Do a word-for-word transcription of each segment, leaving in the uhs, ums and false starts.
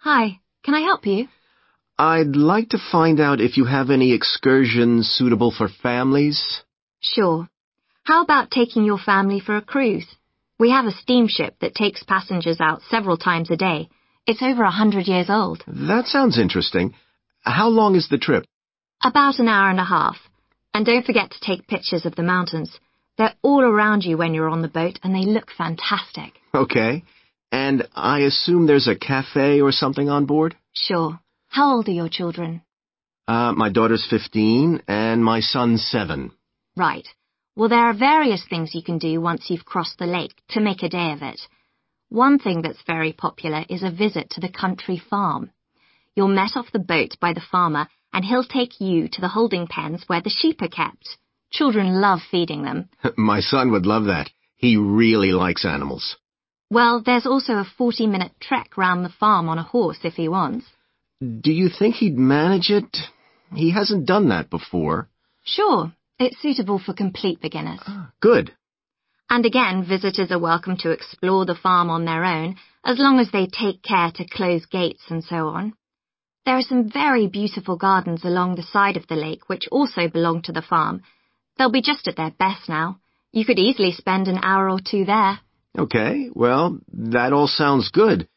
Hi, can I help you? I'd like to find out if you have any excursions suitable for families. Sure. How about taking your family for a cruise? We have a steamship that takes passengers out several times a day. It's over a hundred years old. That sounds interesting. How long is the trip? About an hour and a half. And don't forget to take pictures of the mountains. They're all around you when you're on the boat, and they look fantastic. Okay. And I assume there's a cafe or something on board? Sure. How old are your children? Uh, my daughter's fifteen, and my son's seven. Right. Well, there are various things you can do once you've crossed the lake to make a day of it. One thing that's very popular is a visit to the country farm. You're met off the boat by the farmer, and he'll take you to the holding pens where the sheep are kept. Children love feeding them. My son would love that. He really likes animals. Well, there's also a forty-minute trek round the farm on a horse if he wants. Do you think he'd manage it? He hasn't done that before. Sure. It's suitable for complete beginners. Good. And again, visitors are welcome to explore the farm on their own, as long as they take care to close gates and so on. There are some very beautiful gardens along the side of the lake which also belong to the farm. They'll be just at their best now. You could easily spend an hour or two there. Okay, well, that all sounds good.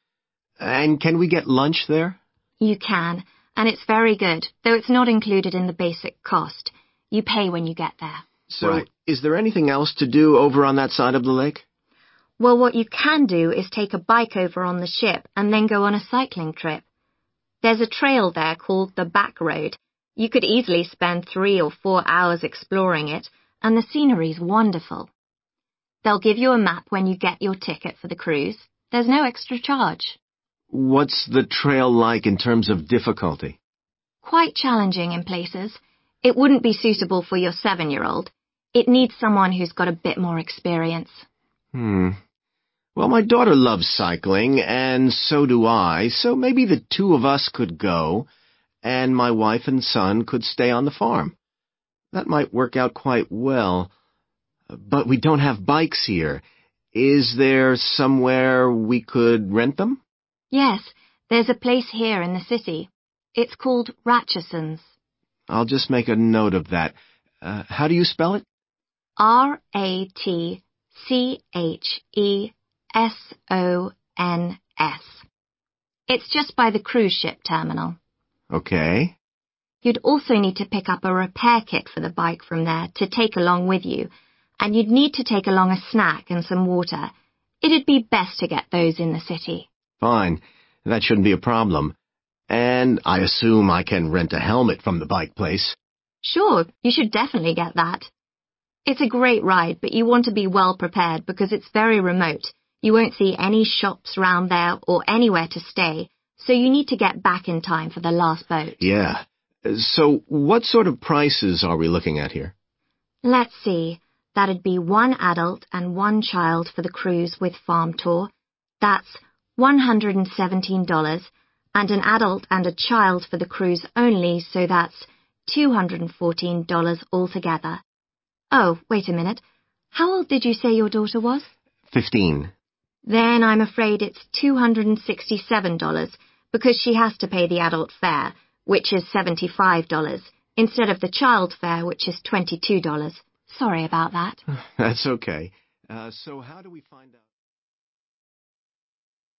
And can we get lunch there? You can, and it's very good, though it's not included in the basic cost. You pay when you get there. So, right. Is there anything else to do over on that side of the lake? Well, what you can do is take a bike over on the ship and then go on a cycling trip. There's a trail there called the Back Road. You could easily spend three or four hours exploring it, and the scenery's wonderful. They'll give you a map when you get your ticket for the cruise. There's no extra charge. What's the trail like in terms of difficulty? Quite challenging in places. It wouldn't be suitable for your seven-year-old. It needs someone who's got a bit more experience. Hmm. Well, my daughter loves cycling, and so do I, so maybe the two of us could go, and my wife and son could stay on the farm. That might work out quite well. But we don't have bikes here. Is there somewhere we could rent them? Yes, there's a place here in the city. It's called Ratcheson's. I'll just make a note of that. Uh, how do you spell it? R A T C H E S O N S. It's just by the cruise ship terminal. Okay. You'd also need to pick up a repair kit for the bike from there to take along with you, and you'd need to take along a snack and some water. It'd be best to get those in the city. Fine. That shouldn't be a problem. And I assume I can rent a helmet from the bike place. Sure, you should definitely get that. It's a great ride, but you want to be well prepared because it's very remote. You won't see any shops round there or anywhere to stay, so you need to get back in time for the last boat. Yeah. So what sort of prices are we looking at here? Let's see. That'd be one adult and one child for the cruise with farm tour. That's one hundred seventeen dollars, and an adult and a child for the cruise only, so that's two hundred fourteen dollars altogether. Oh, wait a minute. How old did you say your daughter was? Fifteen. Then I'm afraid it's two hundred sixty-seven dollars, because she has to pay the adult fare, which is seventy-five dollars, instead of the child fare, which is twenty-two dollars. Sorry about that. That's okay. Uh, so how do we find out...